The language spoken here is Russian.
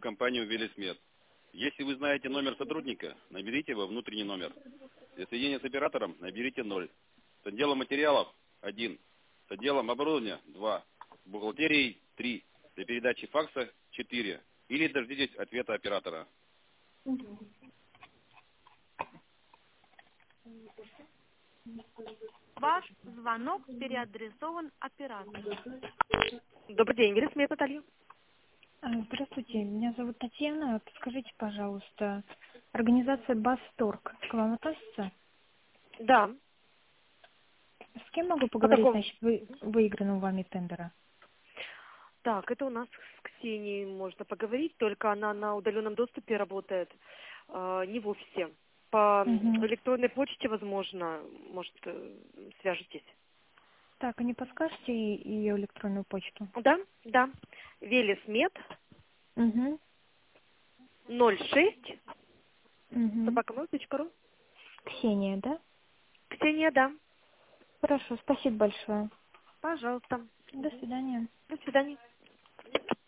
компанию «Велисмед». Если вы знаете номер сотрудника, наберите его внутренний номер. Для соединения с оператором наберите 0. С отделом материалов 1. С отделом оборудования 2. С бухгалтерией 3. Для передачи факса 4. Или дождитесь ответа оператора. Ваш звонок переадресован оператору. Добрый день, Велисмед, Наталья. Здравствуйте, меня зовут Татьяна. Подскажите, пожалуйста, организация Басторг к вам относится? Да. С кем могу По поговорить такому... насчет выигранного вами тендера? Так, это у нас с Ксенией можно поговорить, только она на удаленном доступе работает, не в офисе. По электронной почте, возможно, может, свяжетесь. Так, а не подскажете ее электронную почту? Да, да. Велисмед 06 собакамой.ру. Ксения, да? Ксения, да. Хорошо, спасибо большое. Пожалуйста. До свидания. До свидания.